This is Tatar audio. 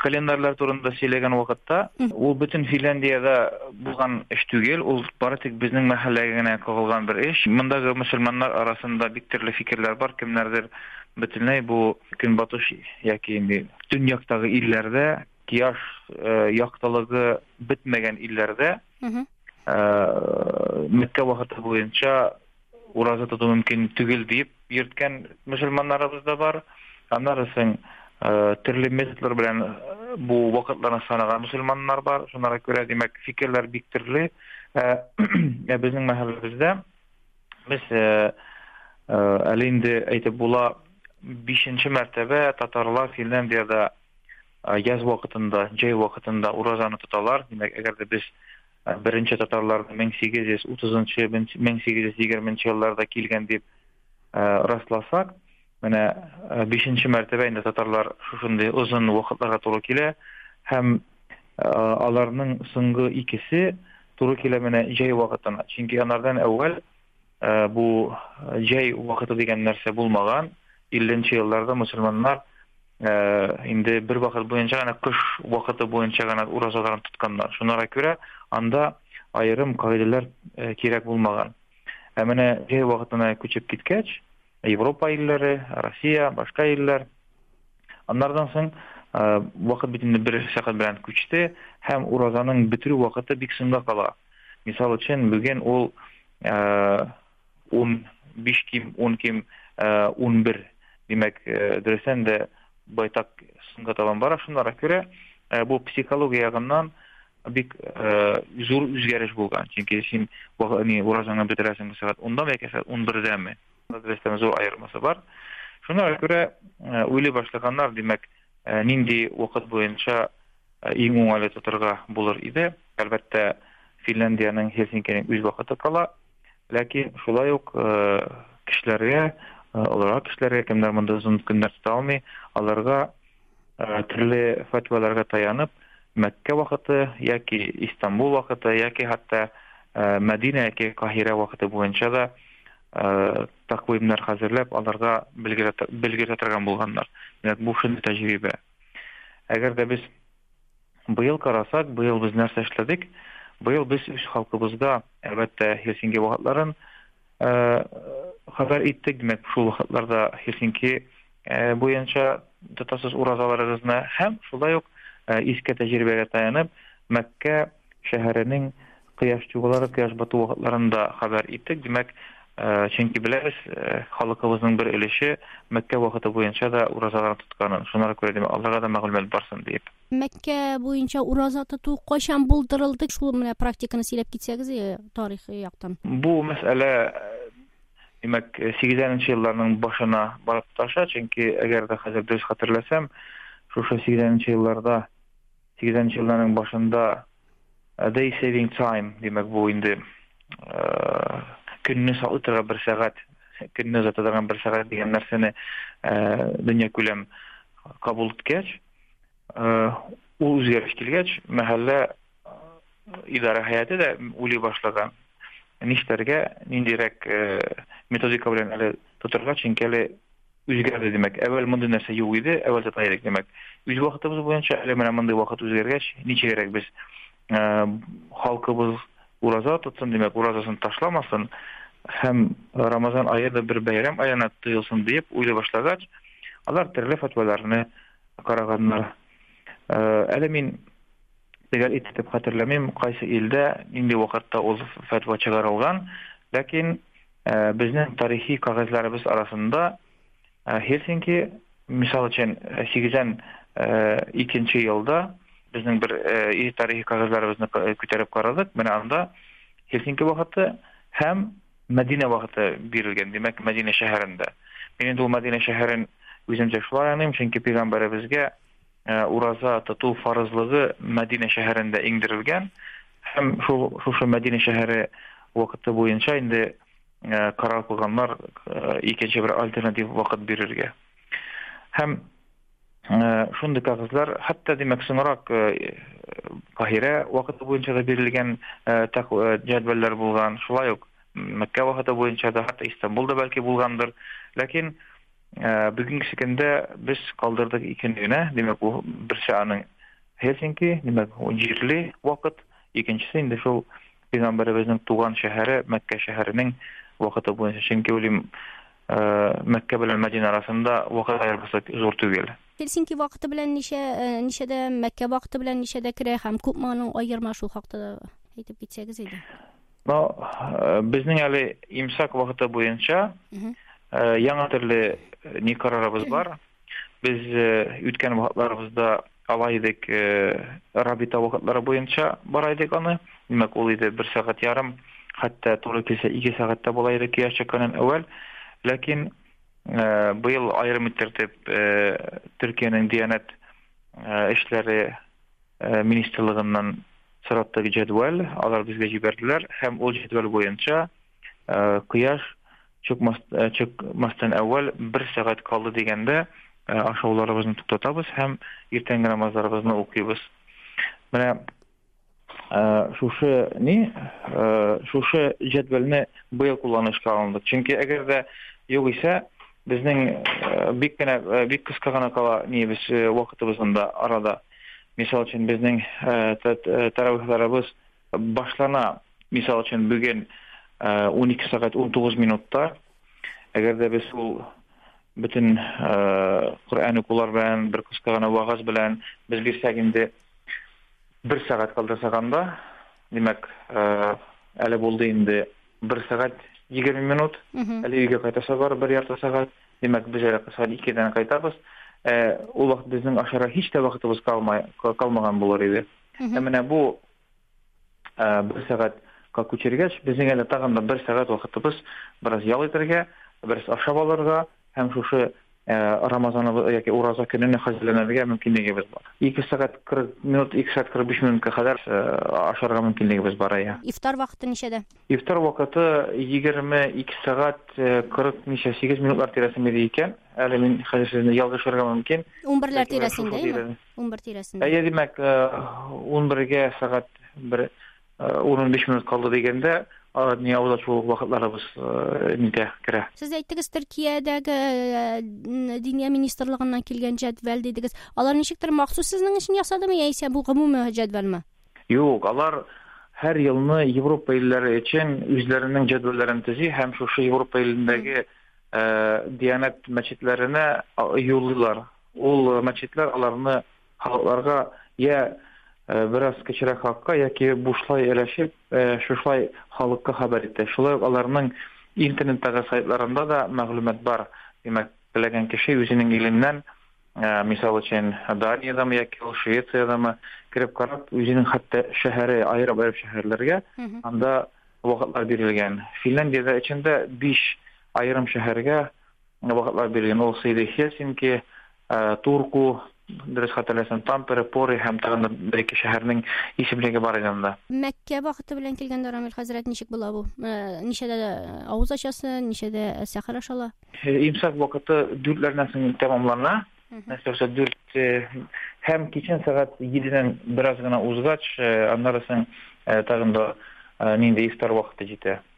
kalendarlar turunda söylegen vaqtda ol bütün Finlandiyada bulgan iş tügel, ol bari tek bizning mahallega gene kagılgan bir iş. Mundagi musulmanlar arasında biktirli fikirler var. Kimlerdir bütünley bu Günbatış yoki dünyadagi illerde kiyaş yaktalığı bitmegen illerde Mekke vaqti boyunca urazat tutu mümkün tügel deyip yürütken musulmanlarımız da var. Anlarsın türlü metotlar bilen bu vakitlarını sanagan musulmanlar var. Şunlara göre demek fikirler biktirli. Bizim mahallemizde biz elinde aytib bula 5. mertebe Tatarlar Finlandiyada yaz vakitinde, jay vakitinde urazanı tutalar. Demek eğer de biz birinci Tatarlar 1830-1820 yıllarda kelgen dep rastlasak, mene 5. mertebe inde Tatarlar şuşunday uzun vakitlarga to'g'ri kele, hem alarning so'nggi ikisi to'g'ri kele mene jay vakitine. Çünkü onlardan evvel bu jay vakiti degan narsa bulmagan. 50-nji yıllarda musulmanlar indi bir vakit boyunca gana kış vakiti boyunca gana urazalarını tutkanlar. Şunlara göre anda ayırım kaideler kerek bulmagan. Mene jay vakitine köçüp gitkeç Avrupa illeri, Rusya, başka iller. Onlardan soň vakit bitinde bir saat bilen köçti. Hem urazanın bitirүү vakiti bik sınga kala. Misal üçün bugün ol 15 kim, 10 kim, 11 demek dersen de baytak sınga talan var. Şunlara göre bu psikoloji ýagyndan bik zor üzgeriş bolgan. Çünkü sen urazanı bitiresen saat 10'da belki saat 11'de mi? Adresimiz zor ayırması var. Şunlara göre öyle başlaganlar demek nindi vakit boyunca iň oňaly tuturga bolar idi. Elbette Finlandiýanyň Helsinki'nin üz vakiti kala. Lakin şolay ok kişilerge, olarak kişilerge kimler munda uzun günler tuta almy, alarga türlü fatwalarga tayanıp Mekke vakiti yoki İstanbul vakiti yoki hatta Medine yoki Kahire vakiti boyunca da takvimler hazırlap alarga bilgiretirgen bolganlar. Yani bu şunday tecrübe. Eğer de biz bu yıl karasak, bu yıl biz nerse işledik? Bu yıl biz üç halkımızda elbette Helsinki vakitlerin haber ettik. Demek şu vakitlarda Helsinki boyunca tutasız urazalarımızda hem şulda yok iske tecrübeye dayanıp Mekke şehrinin kıyaş çuğuları, kıyaş batı vakitlerinde haber ettik. Demek çünkü biliriz halkımızın bir ilişi Mekke vakiti boyunca da urazalarını tutkanın. Şunlara göre demek Allah'a da mağlumet barsın deyip. Mekke boyunca uraza tutuq qaşan bulduruldu? Şu mene praktikani silep gitseniz tarihi ýaktan. Bu mesele demek 80-nji ýyllarnyň başına barıp taşa. Çünkü eğer de hazır düz hatırlasam, şu 80-nji ýyllarda 80-nji ýyllarnyň başında Day Saving Time demek bu indi günni sağlıtırga bir saat, günni uzatadırgan bir saat degan narsani dünya kölem kabul etkeç. O özgeriş kelgeç, mahalle idare hayatı da uli başlagan. Nişlerge nindirek metodika bilen ele tuturga çünkü ele özgerdi demek. Evvel munday narsa ýok idi, evvel de taýyrak demek. Üç wagtymyz boýunça ele mene munday wagt özgergeç, niçe gerek biz halkymyz uraza tutsun demek, urazasyny taşlamasın. Hem Ramazan ayı da bir bayram ayına tuyulsun deyip uýla başlagaç, alar türlü fatwalaryny karaganlar. Ele min degal etip hatırlamayım qaysı ilde indi wagtda ol fatwa çıgarılgan. Lakin bizning tarihi kagazlarybız arasında Helsinki misal üçin 82-nji ýylda bizning bir tarihi kagazlarybyzni köterip garadyk. Mene anda Helsinki wagty hem Medine vakti birilgen, demek Medine şehrinde. Benim de o Medine şehrin üzümce şular anlayayım, çünkü Peygamberimizge uraza tutu farzlığı Medine şehrinde indirilgen. Hem şu Medine şehri vakti boyunca indi karar kılganlar ikinci bir alternatif vakit birilge. Hem şunday kagızlar, hatta demek soňrak Kahire vakti boyunca da birilgen jadwaller bulgan, şulay yok. Mekke vakti boyunca da hatta İstanbul'da belki bulgandır. Lakin bugünkü sekende biz kaldırdık ikinci güne. Demek bu bir şanın Helsinki, demek o җирле вакыт. Икенчесе инде шул Пәйгамбәребезнең туган шәһәре Мәккә шәһәренең вакыты буенча. Чөнки улим Мәккә белән Мәдинә арасында вакыт аермасы зур түгел. Helsinki вакыты белән ничәдә, Мәккә вакыты белән ничәдә керә һәм күпме аның аерма шул хакта әйтеп китсәгез иде. Безнең әле имсак вакыты буенча яңа төрле ни карарыбыз бар. Без үткән вакытларыбызда алай идек рабита вакытлары буенча бара идек аны. Димәк, ул иде 1 сәгать ярым, хәтта туры килсә 2 сәгатьтә була иде кыяшчыкның әүвәл. Ләкин быел аерым иттереп Төркиянең Диянәт эшләре министрлыгыннан соратты җәдвал, алар безгә җибәрделәр һәм ул җәдвал буенча кыяш чыкмастан әүвәл 1 сәгать калды дигәндә ашауларыбызны туктатабыз һәм иртәнге намазларыбызны укыйбыз. Менә шушы җәдвалны быел кулланышка алындык. Чөнки әгәр дә югыйсә безнең бик кыска гына кала нибез вакытыбызда арада. Мисал өчен безнең таравихларыбыз башлана, мисал өчен бүген 12 сәгать 19 минутта. Әгәр дә без ул bütün Kur'an okular белән, bir kıska gana вагаз белән biz бирсәк инде 1 сәгать калдырсак анда, димәк, әле булды инде 1 сәгать 20 минут, әле өйгә кайтасак бар 1 ярты сәгать, димәк, без әле сәгать 2-дән кайтабыз. Ул вакыт безнең ашара һич тә вакытыбыз калмаган булыр иде. Менә бу 1 сәгатькә күчергәч, безнең әле тагын да 1 сәгать вакытыбыз бераз ял итәргә, бераз ашап алырга һәм шушы Рамазан яки ураза көненә хәзерләнергә мөмкинлегебез бар. 2 сәгать 40 минут, 2 сәгать 45 минутка кадәр ашарга мөмкинлегебез бар. Ифтар вакыты ничәдә? Ифтар вакыты 22 сәгать 48 минутлар тирәсендә икән. Әле мин хәзер ялгышырга мөмкин. 11ләр тирәсендә, 11 тирәсендә. Димәк, 11гә сәгать 15 минут калды дигәндә, Нияуда шул вакытларыбыз нидә керә. Сез әйттегез, Төркиядәге Диния министрлыгыннан килгән җәдвал дидегез. Алар ничектер махсус сезнең өчен ясадымы, яисә бу гомуми җәдвалмы? Юк, алар һәр елны Европа илләре өчен үзләренең җәдвалларын төзи һәм шушы Европа илләрендәге Диянәт мәчетләренә юллыйлар. Ул мәчетләр аларны халыкларга biraz кечерәк хакка яки бушлай әләшеп, шушлай халыкка хәбәр итә. Шулай аларның интернеттагы сайтларында да мәгълүмат бар. Димәк, теләгән кеше үзенең иленнән, мисал өчен Даниядамы яки Швециядамы кирип карап, үзенең хәтта шәһәре, аерым шәһәрләргә анда вакытлар бирелгән. Финляндиядә эчендә 5 аерым шәһәргә вакытлар бирелгән. Ул Helsinki, Turku, дөрес хәтерләсәм, Tampere, Pori һәм тагын бер-ике шәһәрнең исемлеге бар иде анда. Мәккә вакыты белән килгәндә Рамил хәзрәт ничек була бу? Ничәдә авыз ачасы, ничәдә сәхәр ашала? Имсак вакыты 4ләрнән соң тәмамлана. Мәсәлән, 4 һәм кичен сәгать 7дән бераз гына узгач, аннары соң тагын да нинди ифтар вакыты җитә.